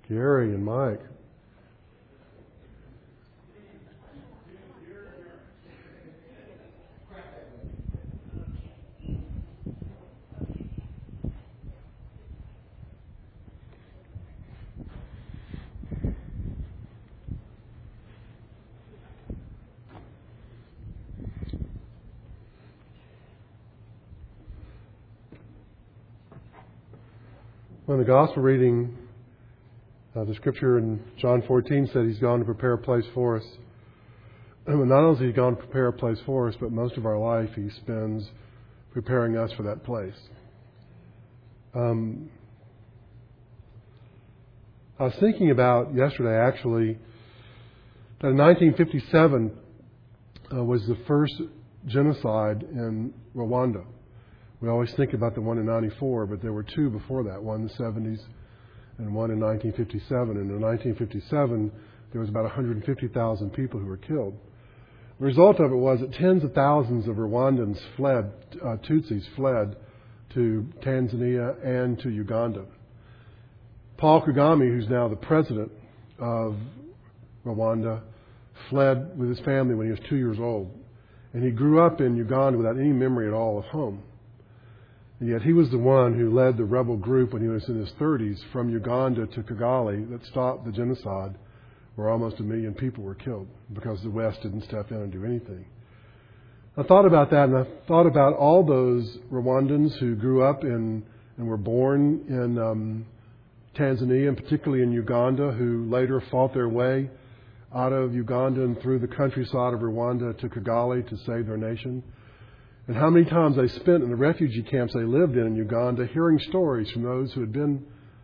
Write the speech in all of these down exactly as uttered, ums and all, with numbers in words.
Gary and Mike. When the gospel reading, uh, the scripture in John fourteen said he's gone to prepare a place for us. And not only has he gone to prepare a place for us, but most of our life he spends preparing us for that place. Um, I was thinking about yesterday, actually, that in nineteen fifty-seven uh, was the first genocide in Rwanda. We always think about the one in ninety-four, but there were two before that, one in the seventies and one in nineteen fifty-seven. And in nineteen fifty-seven, there was about one hundred fifty thousand people who were killed. The result of it was that tens of thousands of Rwandans fled, uh, Tutsis fled to Tanzania and to Uganda. Paul Kagame, who's now the president of Rwanda, fled with his family when he was two years old. And he grew up in Uganda without any memory at all of home. And yet he was the one who led the rebel group when he was in his thirties from Uganda to Kigali that stopped the genocide where almost a million people were killed because the West didn't step in and do anything. I thought about that, and I thought about all those Rwandans who grew up in and were born in um, Tanzania, and particularly in Uganda, who later fought their way out of Uganda and through the countryside of Rwanda to Kigali to save their nation. And how many times they spent in the refugee camps they lived in in Uganda hearing stories from those who had been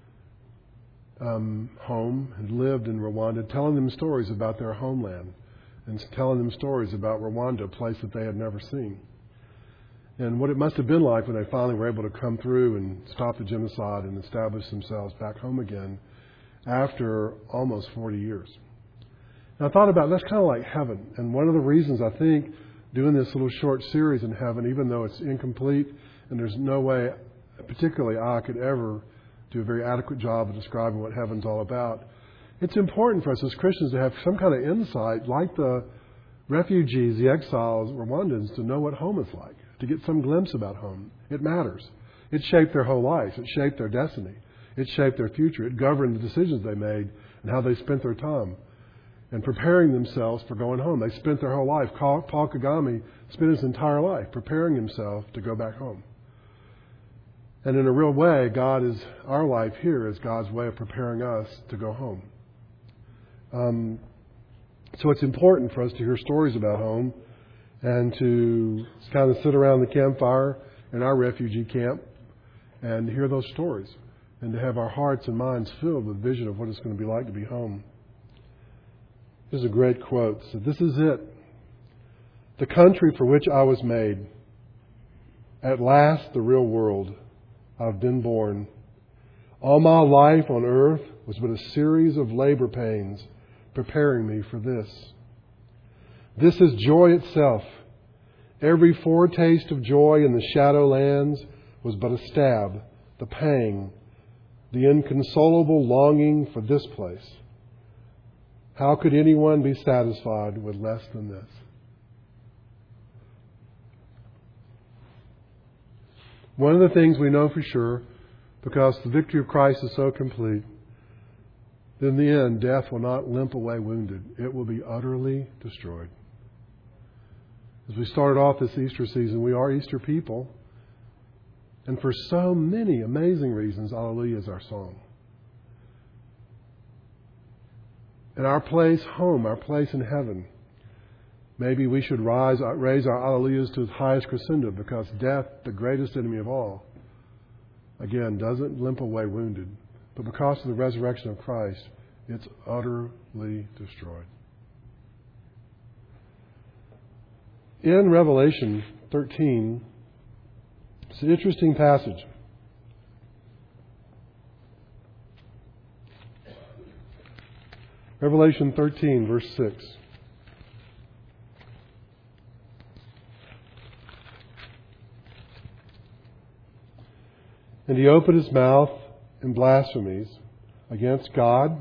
um, home and lived in Rwanda, telling them stories about their homeland and telling them stories about Rwanda, a place that they had never seen. And what it must have been like when they finally were able to come through and stop the genocide and establish themselves back home again after almost forty years. And I thought about, that's kind of like heaven. And one of the reasons I think doing this little short series in heaven, even though it's incomplete and there's no way, particularly I, could ever do a very adequate job of describing what heaven's all about, it's important for us as Christians to have some kind of insight, like the refugees, the exiles, Rwandans, to know what home is like, to get some glimpse about home. It matters. It shaped their whole life. It shaped their destiny. It shaped their future. It governed the decisions they made and how they spent their time and preparing themselves for going home. They spent their whole life. Paul Kagame spent his entire life preparing himself to go back home. And in a real way, God is, our life here is God's way of preparing us to go home. Um, so it's important for us to hear stories about home and to kind of sit around the campfire in our refugee camp and hear those stories and to have our hearts and minds filled with vision of what it's going to be like to be home. There's a great quote. So this is it. The country for which I was made. At last, the real world. I've been born. All my life on earth was but a series of labor pains preparing me for this. This is joy itself. Every foretaste of joy in the shadow lands was but a stab, the pang, the inconsolable longing for this place. How could anyone be satisfied with less than this? One of the things we know for sure, because the victory of Christ is so complete, that in the end, death will not limp away wounded. It will be utterly destroyed. As we started off this Easter season, we are Easter people. And for so many amazing reasons, Alleluia is our song. And our place home, our place in heaven, maybe we should rise, raise our Alleluias to its highest crescendo, because death, the greatest enemy of all, again, doesn't limp away wounded. But because of the resurrection of Christ, it's utterly destroyed. In Revelation thirteen, it's an interesting passage. Revelation thirteen, verse six. And he opened his mouth in blasphemies against God,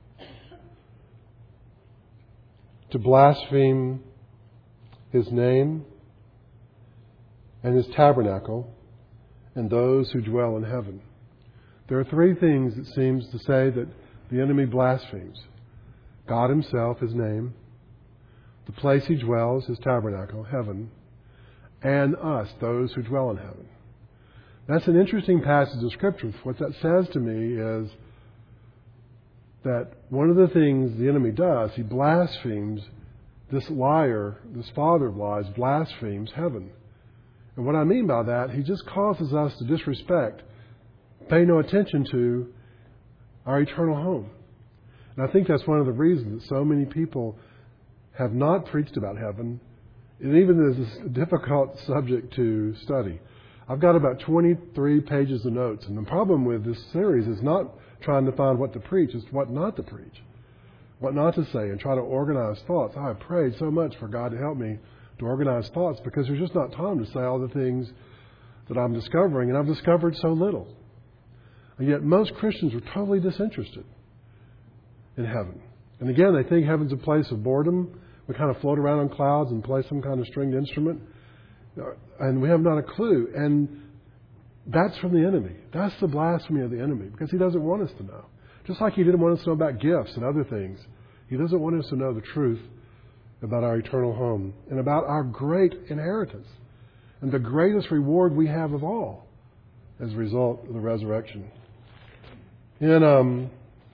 to blaspheme His name and His tabernacle and those who dwell in heaven. There are three things it seems to say that the enemy blasphemes. God Himself, His name, the place He dwells, His tabernacle, heaven, and us, those who dwell in heaven. That's an interesting passage of Scripture. What that says to me is that one of the things the enemy does, he blasphemes, this liar, this father of lies, blasphemes heaven. And what I mean by that, he just causes us to disrespect, pay no attention to our eternal home. And I think that's one of the reasons that so many people have not preached about heaven. It even is a difficult subject to study. I've got about twenty-three pages of notes, and the problem with this series is not trying to find what to preach, it's what not to preach, what not to say, and try to organize thoughts. I have prayed so much for God to help me to organize thoughts because there's just not time to say all the things that I'm discovering, and I've discovered so little. And yet most Christians are totally disinterested in heaven. And again, they think heaven's a place of boredom. We kind of float around on clouds and play some kind of stringed instrument. And we have not a clue. And that's from the enemy. That's the blasphemy of the enemy because he doesn't want us to know. Just like he didn't want us to know about gifts and other things. He doesn't want us to know the truth about our eternal home and about our great inheritance and the greatest reward we have of all as a result of the resurrection. In um,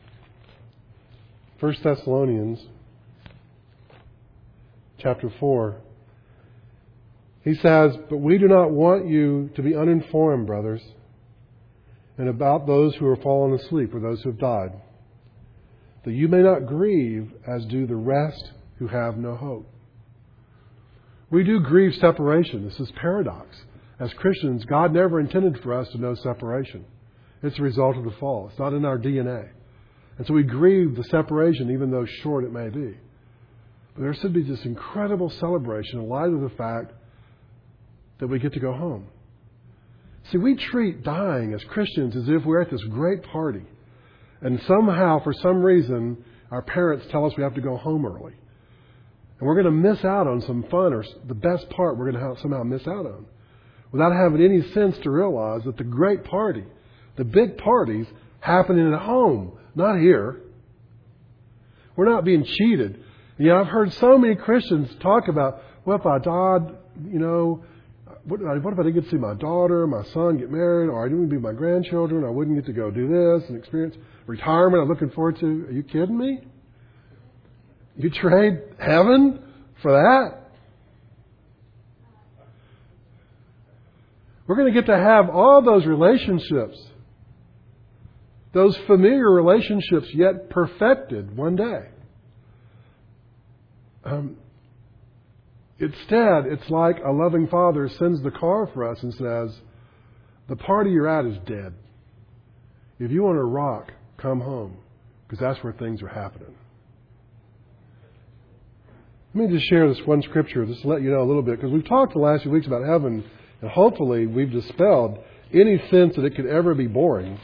First Thessalonians chapter four, he says, "But we do not want you to be uninformed, brothers, and about those who are fallen asleep or those who have died, that you may not grieve as do the rest who have no hope." We do grieve separation. This is paradox. As Christians, God never intended for us to know separation. It's a result of the fall. It's not in our D N A. And so we grieve the separation, even though short it may be. But there should be this incredible celebration in light of the fact that we get to go home. See, we treat dying as Christians as if we're at this great party. And somehow, for some reason, our parents tell us we have to go home early. And we're going to miss out on some fun, or the best part we're going to have, somehow miss out on, without having any sense to realize that the great party, the big party's happening at home, not here. We're not being cheated. You know, I've heard so many Christians talk about, well, if I died, you know, what, what if I didn't get to see my daughter, my son get married, or I didn't be my grandchildren, I wouldn't get to go do this and experience retirement I'm looking forward to. Are you kidding me? You trade heaven for that? We're going to get to have all those relationships, those familiar relationships, yet perfected one day. Um, instead, it's like a loving father sends the car for us and says, the party you're at is dead. If you want to rock, come home, because that's where things are happening. Let me just share this one scripture, just to let you know a little bit, because we've talked the last few weeks about heaven, and hopefully we've dispelled any sense that it could ever be boring.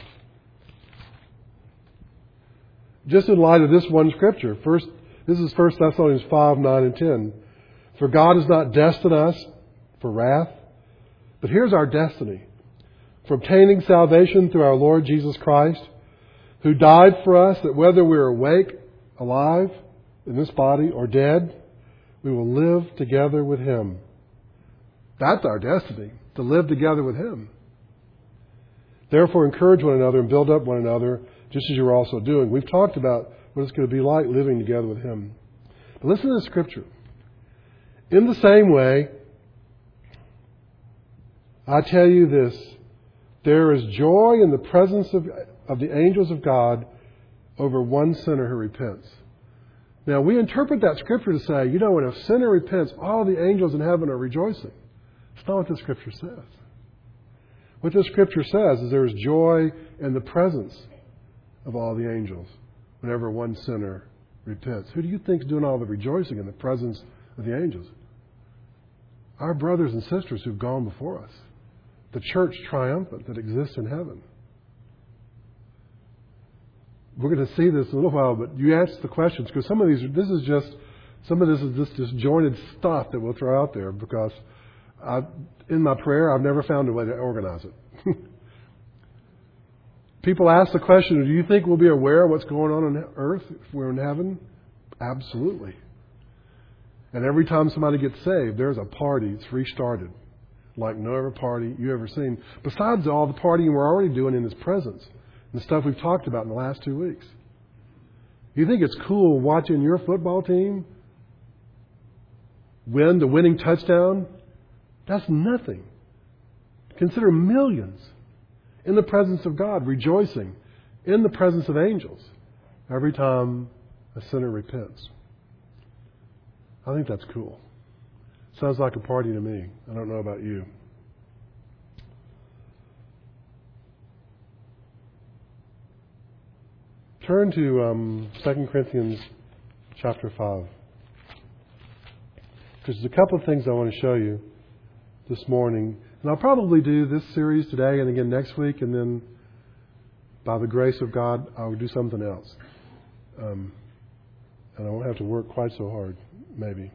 Just in light of this one scripture, first, this is First Thessalonians five, nine, and ten. "For God has not destined us for wrath, but here's our destiny, for obtaining salvation through our Lord Jesus Christ, who died for us, that whether we're awake, alive, in this body, or dead, we will live together with Him." That's our destiny, to live together with Him. "Therefore, encourage one another and build up one another, just as you're also doing." We've talked about what it's going to be like living together with Him. But listen to the scripture. "In the same way, I tell you this, there is joy in the presence of, of the angels of God over one sinner who repents." Now, we interpret that scripture to say, you know, when a sinner repents, all the angels in heaven are rejoicing. That's not what the scripture says. What the scripture says is there is joy in the presence of all the angels whenever one sinner repents. Who do you think is doing all the rejoicing in the presence of the angels? Our brothers and sisters who've gone before us. The church triumphant that exists in heaven. we're going to see this in a little while, but you ask the questions, because some of these, this is just, some of this is just disjointed stuff that we'll throw out there, because I've, in my prayer, I've never found a way to organize it. People ask the question, do you think we'll be aware of what's going on on earth if we're in heaven? Absolutely. And every time somebody gets saved, there's a party. It's restarted like no other party you've ever seen. Besides all the partying we're already doing in His presence and the stuff we've talked about in the last two weeks. You think it's cool watching your football team win the winning touchdown? That's nothing. Consider millions in the presence of God, rejoicing in the presence of angels every time a sinner repents. I think that's cool. Sounds like a party to me. I don't know about you. Turn to um, Second Corinthians chapter five. Because there's a couple of things I want to show you this morning. And I'll probably do this series today and again next week, and then by the grace of God, I'll do something else. Um, and I won't have to work quite so hard, maybe.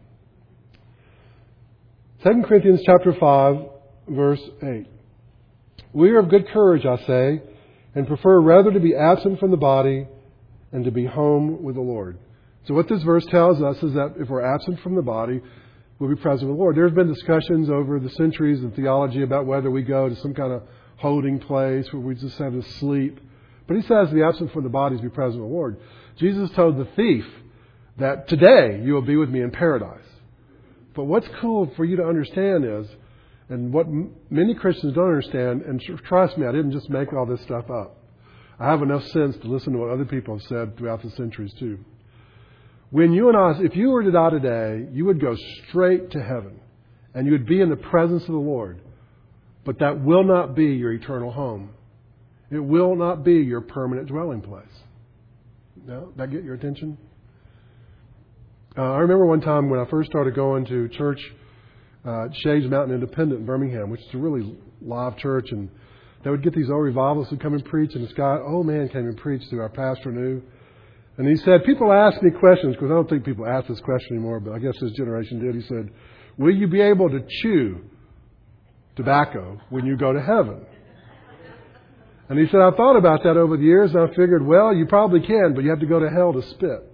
Second Corinthians chapter five, verse eight. We are of good courage, I say, and prefer rather to be absent from the body and to be home with the Lord. So what this verse tells us is that if we're absent from the body, we'll be present with the Lord. There's been discussions over the centuries in theology about whether we go to some kind of holding place where we just have to sleep. But he says the absent from the body is be present with the Lord. Jesus told the thief that today you will be with me in paradise. But what's cool for you to understand is, and what m- many Christians don't understand, and tr- trust me, I didn't just make all this stuff up. I have enough sense to listen to what other people have said throughout the centuries too. When you and I, if you were to die today, you would go straight to heaven and you would be in the presence of the Lord. But that will not be your eternal home. It will not be your permanent dwelling place. No? That get your attention? Uh, I remember one time when I first started going to church, uh, Shades Mountain Independent in Birmingham, which is a really live church, and they would get these old revivalists who come and preach, and this guy, oh man, came and preached who our pastor knew. And he said, people ask me questions, because I don't think people ask this question anymore, but I guess this generation did. He said, will you be able to chew tobacco when you go to heaven? And he said, I thought about that over the years, and I figured, well, you probably can, but you have to go to hell to spit.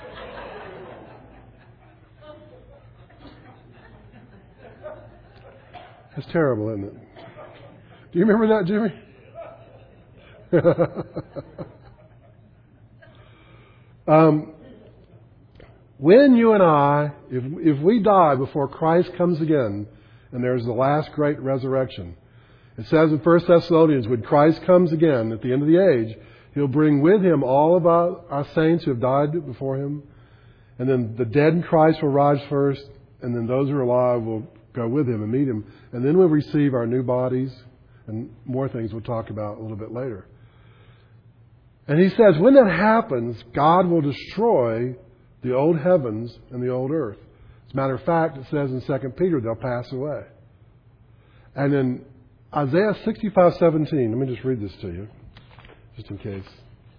That's terrible, isn't it? Do you remember that, Jimmy? um, when you and I, if if we die before Christ comes again, and there's the last great resurrection, it says in First Thessalonians, when Christ comes again at the end of the age, He'll bring with Him all of our, our saints who have died before Him, and then the dead in Christ will rise first, and then those who are alive will go with Him and meet Him, and then we'll receive our new bodies, and more things we'll talk about a little bit later. And he says, when that happens, God will destroy the old heavens and the old earth. As a matter of fact, it says in Second Peter, they'll pass away. And in Isaiah sixty-five seventeen, let me just read this to you, just in case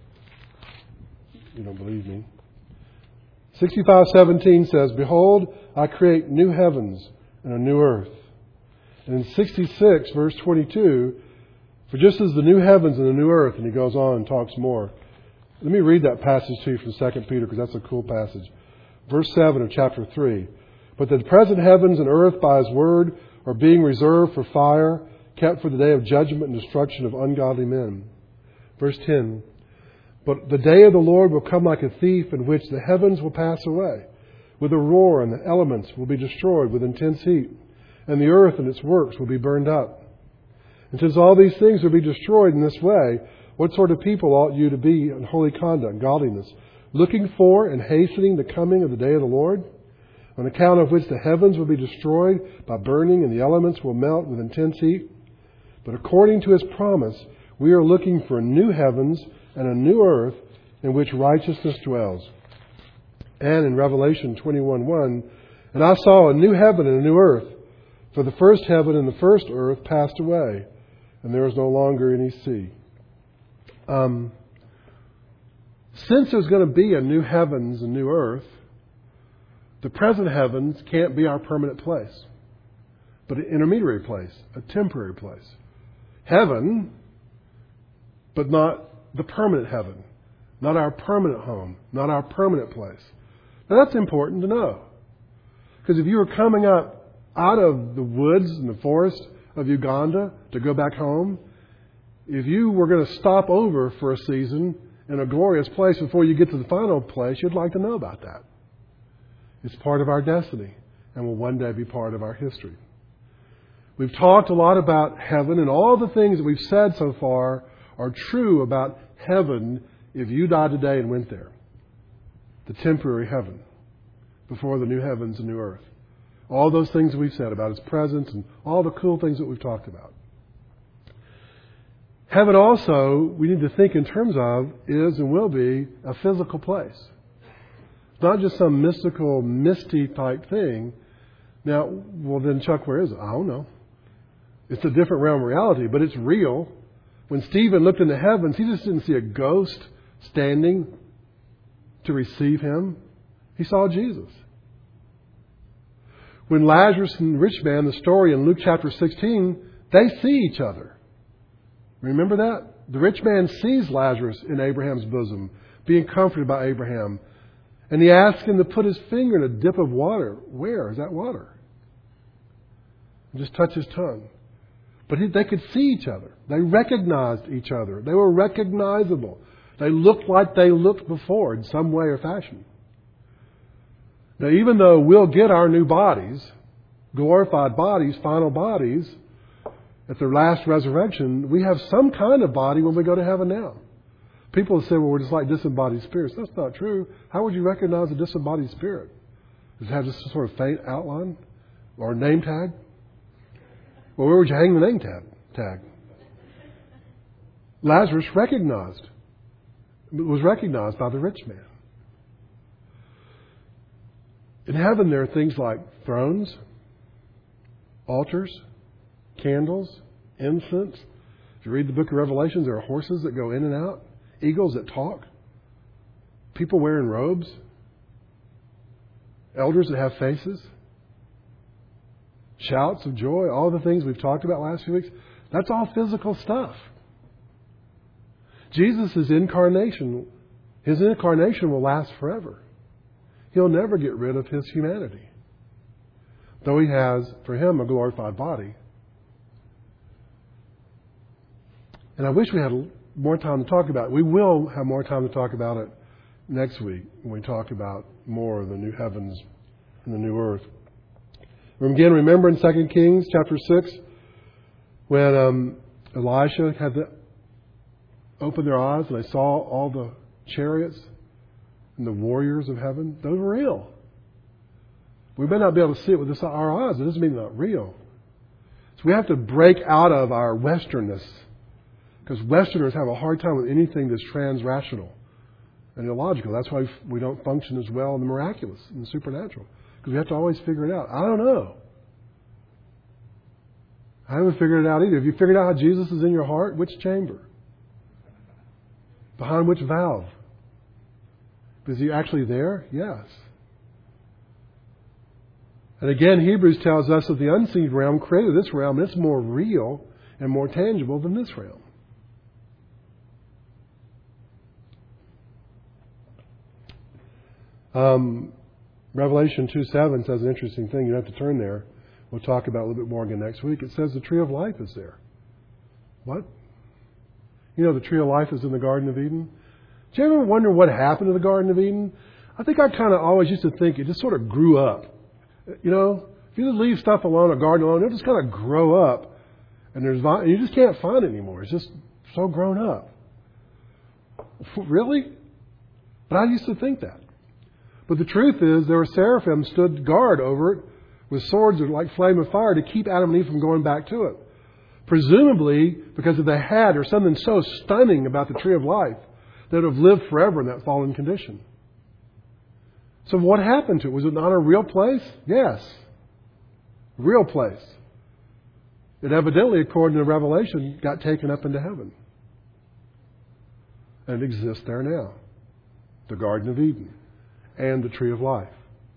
you don't believe me. sixty-five seventeen says, behold, I create new heavens and a new earth. And in sixty-six, verse twenty-two, for just as the new heavens and the new earth, and he goes on and talks more. Let me read that passage to you from Second Peter, because that's a cool passage. Verse seven of chapter three. But the present heavens and earth by His word are being reserved for fire, kept for the day of judgment and destruction of ungodly men. Verse ten. But the day of the Lord will come like a thief, in which the heavens will pass away with a roar, and the elements will be destroyed with intense heat, and the earth and its works will be burned up. And since all these things will be destroyed in this way, what sort of people ought you to be in holy conduct, godliness, looking for and hastening the coming of the day of the Lord, on account of which the heavens will be destroyed by burning, and the elements will melt with intense heat? But according to His promise, we are looking for new heavens and a new earth in which righteousness dwells. And in Revelation twenty-one one, and I saw a new heaven and a new earth, for the first heaven and the first earth passed away, and there is no longer any sea. Um, Since there's going to be a new heavens and new earth, the present heavens can't be our permanent place, but an intermediary place, a temporary place. Heaven, but not the permanent heaven, not our permanent home, not our permanent place. Now that's important to know. Because if you were coming up out of the woods and the forest of Uganda to go back home, if you were going to stop over for a season in a glorious place before you get to the final place, you'd like to know about that. It's part of our destiny and will one day be part of our history. We've talked a lot about heaven, and all the things that we've said so far are true about heaven if you died today and went there. The temporary heaven before the new heavens and new earth. All those things we've said about His presence and all the cool things that we've talked about. Heaven also, we need to think in terms of, is and will be a physical place. It's not just some mystical, misty type thing. Now, well then, Chuck, where is it? I don't know. It's a different realm of reality, but it's real. When Stephen looked into heavens, he just didn't see a ghost standing to receive him. He saw Jesus. When Lazarus and the rich man, the story in Luke chapter sixteen, they see each other. Remember that? The rich man sees Lazarus in Abraham's bosom, being comforted by Abraham. And he asks him to put his finger in a dip of water. Where is that water? And just touch his tongue. But he, they could see each other. They recognized each other. They were recognizable. They looked like they looked before in some way or fashion. Now, even though we'll get our new bodies, glorified bodies, final bodies, at their last resurrection, we have some kind of body when we go to heaven now. People say, well, we're just like disembodied spirits. That's not true. How would you recognize a disembodied spirit? Does it have just a sort of faint outline or a name tag? Well, where would you hang the name tag? tag? Lazarus recognized, was recognized by the rich man. In heaven, there are things like thrones, altars, candles, incense. If you read the book of Revelation, there are horses that go in and out, eagles that talk, people wearing robes, elders that have faces, shouts of joy, all the things we've talked about last few weeks. That's all physical stuff. Jesus' incarnation, His incarnation will last forever. He'll never get rid of His humanity. Though He has, for Him, a glorified body. And I wish we had more time to talk about it. We will have more time to talk about it next week when we talk about more of the new heavens and the new earth. Again, remember in Second Kings chapter six, when um, Elisha had to open their eyes and they saw all the chariots and the warriors of heaven. Those were real. We may not be able to see it with our eyes. It doesn't mean they're not real. So we have to break out of our westernness. Because Westerners have a hard time with anything that's trans-rational and illogical. That's why we don't function as well in the miraculous and the supernatural. Because we have to always figure it out. I don't know. I haven't figured it out either. Have you figured out how Jesus is in your heart? Which chamber? Behind which valve? Is He actually there? Yes. And again, Hebrews tells us that the unseen realm created this realm, and it's more real and more tangible than this realm. Um, Revelation two seven says an interesting thing. You have to turn there. We'll talk about it a little bit more again next week. It says the tree of life is there. What? You know the tree of life is in the Garden of Eden? Do you ever wonder what happened to the Garden of Eden? I think I kind of always used to think it just sort of grew up. You know, if you just leave stuff alone, a garden alone, it'll just kind of grow up. And there's and you just can't find it anymore. It's just so grown up. Really? But I used to think that. But the truth is, there were seraphim stood guard over it with swords like flame of fire to keep Adam and Eve from going back to it. Presumably, because if they had, there's something so stunning about the tree of life that would have lived forever in that fallen condition. So what happened to it? Was it not a real place? Yes. Real place. It evidently, according to Revelation, got taken up into heaven. And it exists there now. the Garden of Eden, and the tree of life,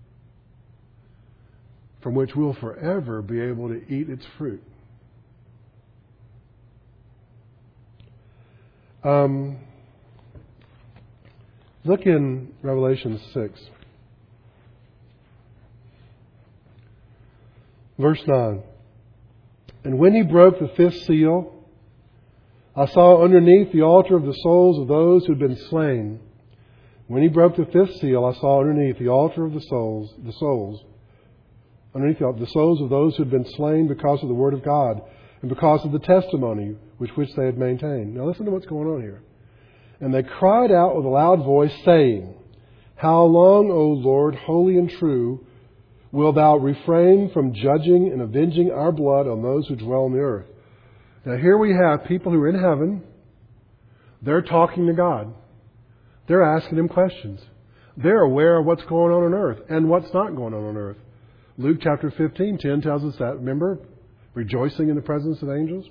from which we'll forever be able to eat its fruit. Um, look in Revelation six. Verse nine. And when he broke the fifth seal, I saw underneath the altar of the souls of those who had been slain. When he broke the fifth seal, I saw underneath the altar of the souls, the souls, underneath the, the souls of those who had been slain because of the word of God and because of the testimony with which they had maintained. Now listen to what's going on here. And they cried out with a loud voice, saying, How long, O Lord, holy and true, wilt thou refrain from judging and avenging our blood on those who dwell on the earth? Now here we have people who are in heaven. They're talking to God. They're asking Him questions. They're aware of what's going on on earth and what's not going on on earth. Luke chapter fifteen, ten tells us that. Remember? Rejoicing in the presence of angels.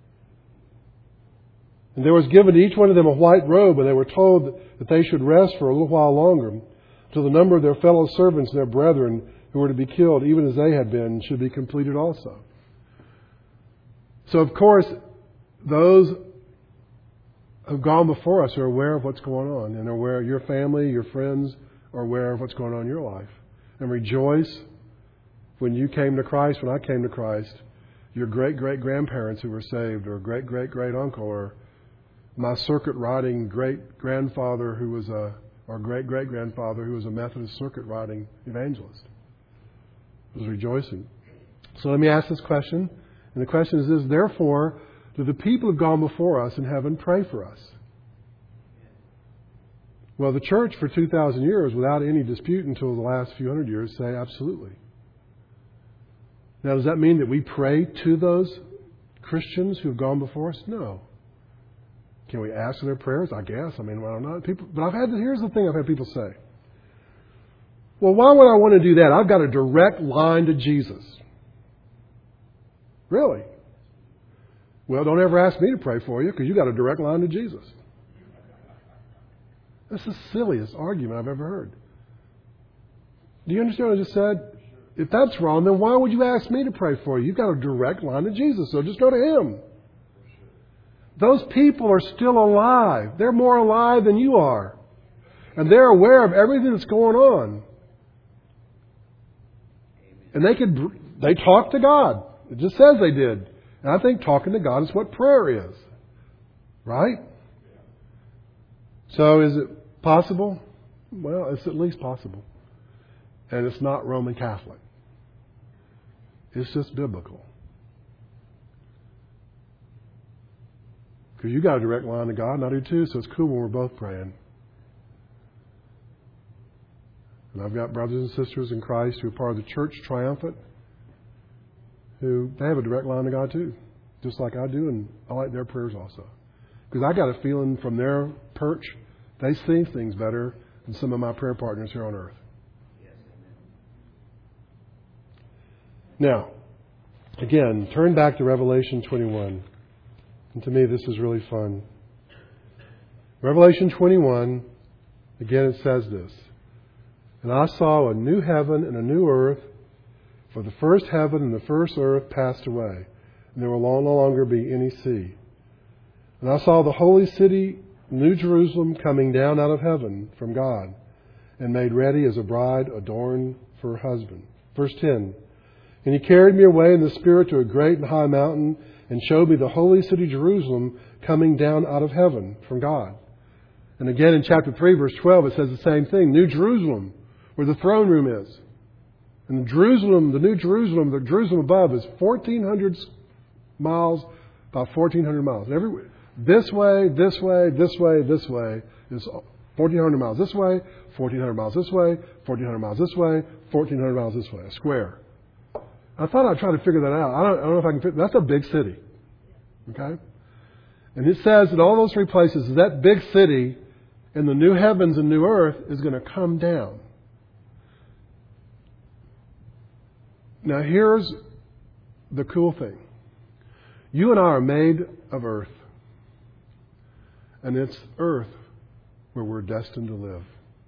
And there was given to each one of them a white robe, and they were told that they should rest for a little while longer, till the number of their fellow servants, their brethren, who were to be killed, even as they had been, should be completed also. So, of course, those who have gone before us are aware of what's going on, and are aware, your family, your friends are aware of what's going on in your life. And rejoice when you came to Christ, when I came to Christ, your great-great-grandparents who were saved, or great-great-great-uncle, or my circuit-riding great-grandfather who was a, or great-great-grandfather who was a Methodist circuit-riding evangelist. Was rejoicing. So let me ask this question. And the question is this: therefore, do the people who have gone before us in heaven pray for us? Well, the church for two thousand years, without any dispute until the last few hundred years, say absolutely. Now, does that mean that we pray to those Christians who have gone before us? No. Can we ask for their prayers? I guess. I mean, I don't know. People, but I've had, here's the thing I've had people say. Well, why would I want to do that? I've got a direct line to Jesus. Really? Well, don't ever ask me to pray for you because you've got a direct line to Jesus. That's the silliest argument I've ever heard. Do you understand what I just said? If that's wrong, then why would you ask me to pray for you? You've got a direct line to Jesus, so just go to Him. Those people are still alive. They're more alive than you are. And they're aware of everything that's going on. And they could, they talk to God. It just says they did. And I think talking to God is what prayer is. Right? So is it possible? Well, it's at least possible. And it's not Roman Catholic. It's just biblical. Because you got a direct line to God, and I do too, so it's cool when we're both praying. And I've got brothers and sisters in Christ who are part of the church triumphant, who they have a direct line to God too, just like I do, and I like their prayers also. Because I got a feeling from their perch, they see things better than some of my prayer partners here on earth. Now, again, turn back to Revelation twenty-one. And to me, this is really fun. Revelation twenty-one, again, it says this. And I saw a new heaven and a new earth, for the first heaven and the first earth passed away, and there will no longer be any sea. And I saw the holy city, New Jerusalem, coming down out of heaven from God, and made ready as a bride adorned for her husband. Verse ten. And He carried me away in the Spirit to a great and high mountain, and showed me the holy city Jerusalem coming down out of heaven from God. And again in chapter three, verse twelve, it says the same thing. New Jerusalem, where the throne room is. And Jerusalem, the New Jerusalem, the Jerusalem above is fourteen hundred miles, about fourteen hundred miles. Every, this way, this way, this way, this way is fourteen hundred miles this way, fourteen hundred miles this way, fourteen hundred miles this way, fourteen hundred miles this way, a square. I thought I'd try to figure that out. I don't, I don't know if I can fit. That's a big city. Okay? And it says that all those three places, that big city in the new heavens and new earth is going to come down. Now here's the cool thing. You and I are made of earth. And it's earth where we're destined to live.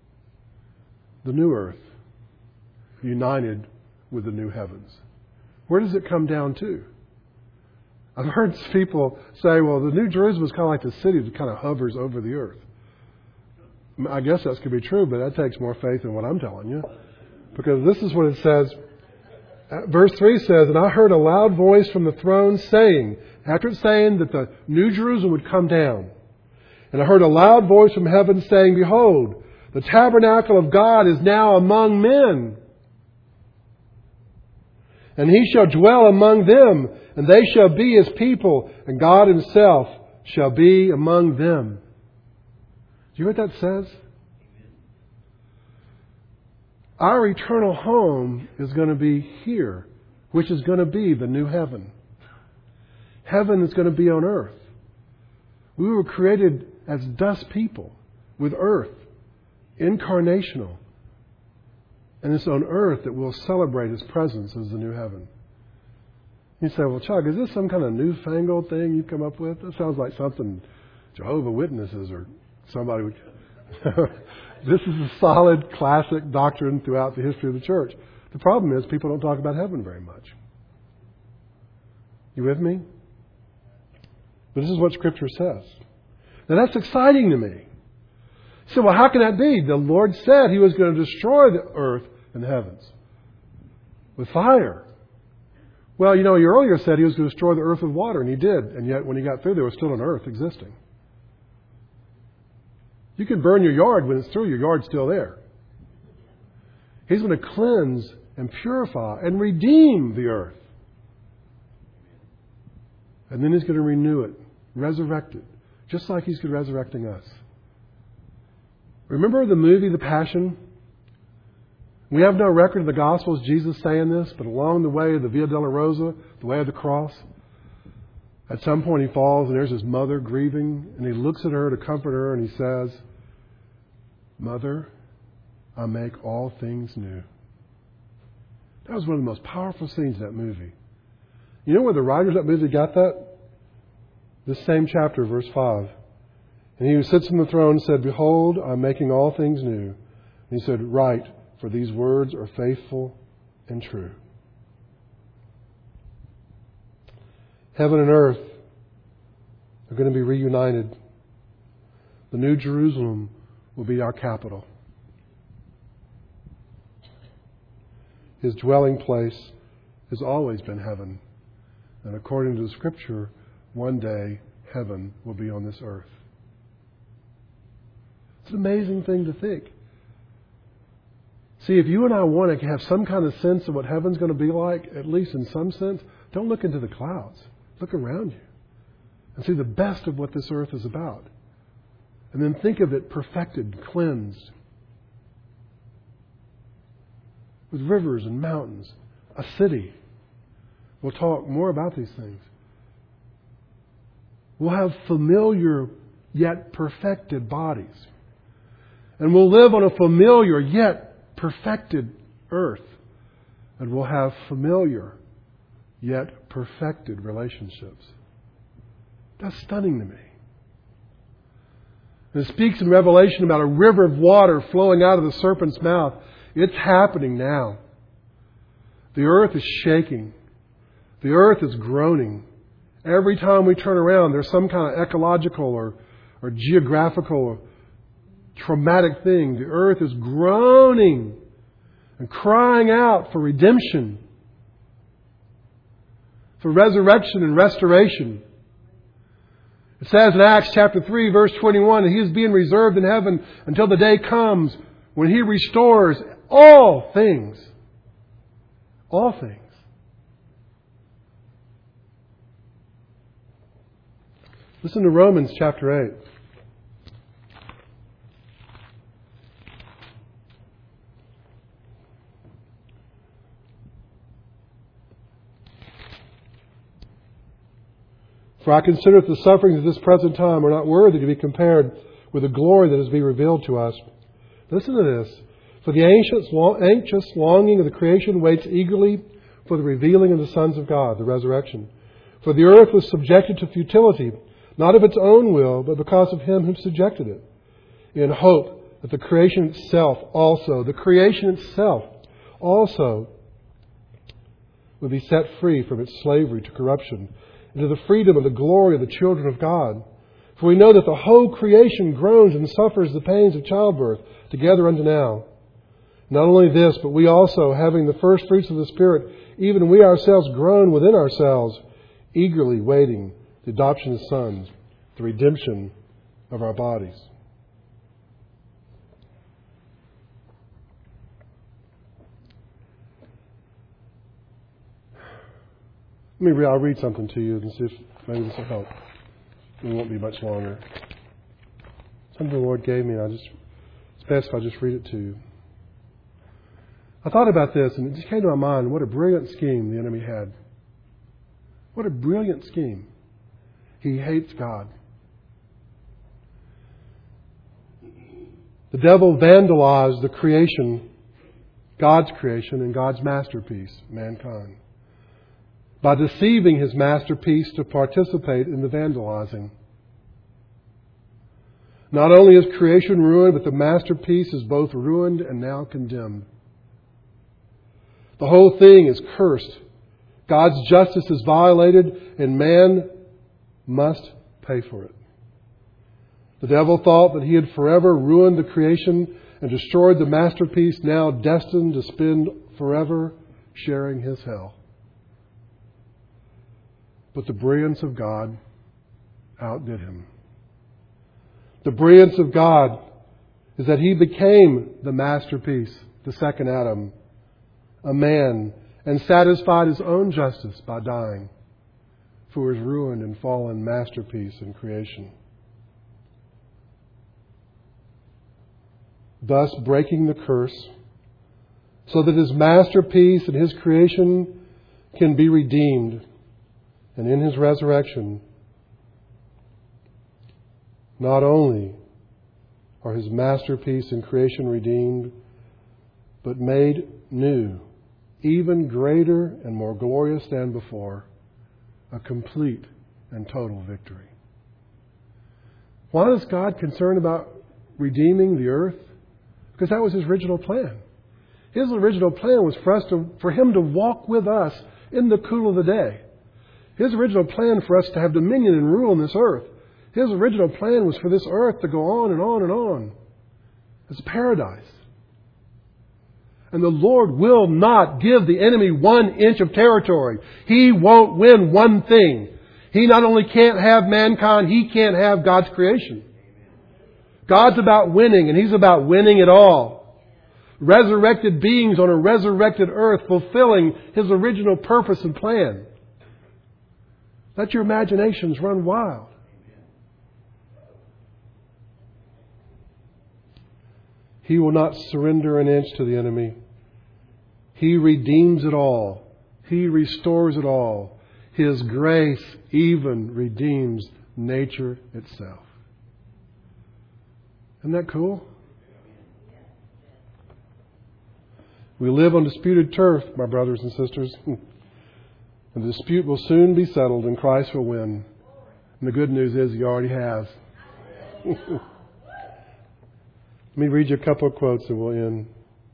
the new earth, united with the new heavens. Where does it come down to? I've heard people say, well, the New Jerusalem is kind of like the city that kind of hovers over the earth. I guess that could be true, but that takes more faith than what I'm telling you. Because this is what it says. Verse three says, and I heard a loud voice from the throne saying, after it's saying that the New Jerusalem would come down, and I heard a loud voice from heaven saying, behold, the tabernacle of God is now among men. And He shall dwell among them, and they shall be His people, and God Himself shall be among them. Do you hear what that says? Our eternal home is going to be here, which is going to be the new heaven. Heaven is going to be on earth. We were created as dust people with earth, incarnational. And it's on earth that we'll celebrate His presence as the new heaven. You say, well, Chuck, is this some kind of newfangled thing you've come up with? That sounds like something Jehovah's Witnesses or somebody would... This is a solid, classic doctrine throughout the history of the church. The problem is people don't talk about heaven very much. You with me? But this is what Scripture says. Now that's exciting to me. You say, well, how can that be? The Lord said He was going to destroy the earth and the heavens with fire. Well, you know, He earlier said He was going to destroy the earth with water, and He did. And yet when He got through, there was still an earth existing. You can burn your yard when it's through. Your yard's still there. He's going to cleanse and purify and redeem the earth. And then He's going to renew it, resurrect it, just like He's resurrecting us. Remember the movie The Passion? We have no record of the Gospels, Jesus saying this, but along the way of the Via Dolorosa, the way of the cross, at some point He falls and there's His mother grieving, and He looks at her to comfort her and He says, Mother, I make all things new. That was one of the most powerful scenes in that movie. You know where the writers of that movie got that? This same chapter, verse five. And He who sits on the throne said, behold, I'm making all things new. And He said, write, for these words are faithful and true. Heaven and earth are going to be reunited. The New Jerusalem will be our capital. His dwelling place has always been heaven. And according to the Scripture, one day heaven will be on this earth. It's an amazing thing to think. See, if you and I want to have some kind of sense of what heaven's going to be like, at least in some sense, don't look into the clouds. Look around you and see the best of what this earth is about. And then think of it perfected, cleansed, with rivers and mountains, a city. We'll talk more about these things. We'll have familiar yet perfected bodies. And we'll live on a familiar yet perfected earth. And we'll have familiar yet perfected relationships. That's stunning to me. And it speaks in Revelation about a river of water flowing out of the serpent's mouth. It's happening now. The earth is shaking. The earth is groaning. Every time we turn around, there's some kind of ecological or, or geographical or traumatic thing. The earth is groaning and crying out for redemption, for resurrection and restoration. It says in Acts chapter three, verse twenty-one, that He is being reserved in heaven until the day comes when He restores all things. All things. Listen to Romans chapter eight. For I consider that the sufferings of this present time are not worthy to be compared with the glory that is to be revealed to us. Listen to this. For the anxious, anxious longing of the creation waits eagerly for the revealing of the sons of God, the resurrection. For the earth was subjected to futility, not of its own will, but because of Him who subjected it, in hope that the creation itself also, the creation itself also would be set free from its slavery to corruption into the freedom and the glory of the children of God. For we know that the whole creation groans and suffers the pains of childbirth together unto now. Not only this, but we also, having the first fruits of the Spirit, even we ourselves groan within ourselves, eagerly waiting the adoption of sons, the redemption of our bodies. Let me read, I'll read something to you and see if maybe this will help. It won't be much longer. Something the Lord gave me, and I just, it's best if I just read it to you. I thought about this, and it just came to my mind, what a brilliant scheme the enemy had. What a brilliant scheme. He hates God. The devil vandalized the creation, God's creation, and God's masterpiece, mankind, by deceiving his masterpiece to participate in the vandalizing. Not only is creation ruined, but the masterpiece is both ruined and now condemned. The whole thing is cursed. God's justice is violated, and man must pay for it. The devil thought that he had forever ruined the creation and destroyed the masterpiece, now destined to spend forever sharing his hell. But the brilliance of God outdid him. The brilliance of God is that he became the masterpiece, the second Adam, a man, and satisfied his own justice by dying for his ruined and fallen masterpiece in creation. Thus breaking the curse so that his masterpiece and his creation can be redeemed. And in his resurrection, not only are his masterpiece and creation redeemed, but made new, even greater and more glorious than before, a complete and total victory. Why is God concerned about redeeming the earth? Because that was his original plan. His original plan was for us to, for him to walk with us in the cool of the day. His original plan for us to have dominion and rule on this earth. His original plan was for this earth to go on and on and on. It's paradise. And the Lord will not give the enemy one inch of territory. He won't win one thing. He not only can't have mankind, he can't have God's creation. God's about winning, and he's about winning it all. Resurrected beings on a resurrected earth fulfilling his original purpose and plan. Let your imaginations run wild. He will not surrender an inch to the enemy. He redeems it all. He restores it all. His grace even redeems nature itself. Isn't that cool? We live on disputed turf, my brothers and sisters. And the dispute will soon be settled and Christ will win. And the good news is he already has. Let me read you a couple of quotes and we'll end.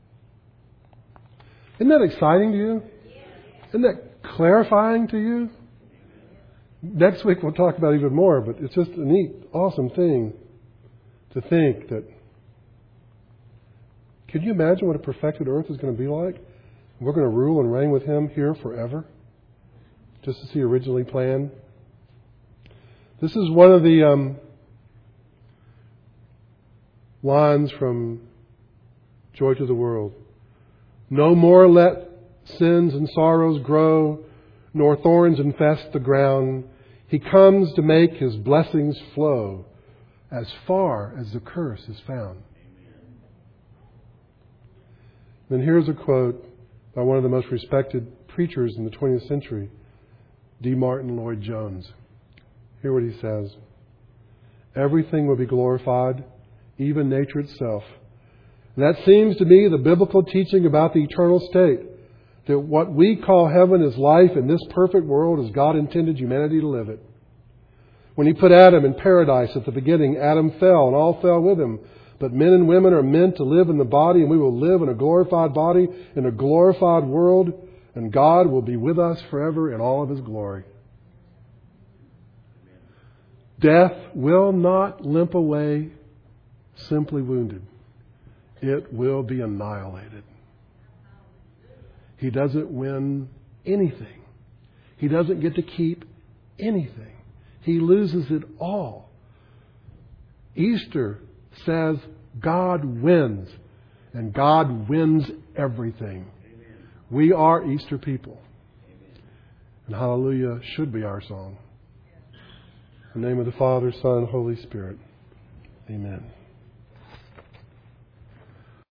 Isn't that exciting to you? Isn't that clarifying to you? Next week we'll talk about it even more, but it's just a neat, awesome thing to think that. Can you imagine what a perfected earth is going to be like? We're going to rule and reign with him here forever, just as he originally planned. This is one of the um, lines from Joy to the World. No more let sins and sorrows grow, nor thorns infest the ground. He comes to make his blessings flow as far as the curse is found. Then here's a quote by one of the most respected preachers in the twentieth century, D. Martin Lloyd-Jones. Hear what he says. Everything will be glorified, even nature itself. And that seems to me the biblical teaching about the eternal state, that what we call heaven is life in this perfect world as God intended humanity to live it. When he put Adam in paradise at the beginning, Adam fell and all fell with him. But men and women are meant to live in the body, and we will live in a glorified body, in a glorified world, and God will be with us forever in all of His glory. Death will not limp away simply wounded. It will be annihilated. He doesn't win anything. He doesn't get to keep anything. He loses it all. Easter says God wins, and God wins everything. Amen. We are Easter people. Amen. And hallelujah should be our song. In the name of the Father, Son, Holy Spirit. Amen.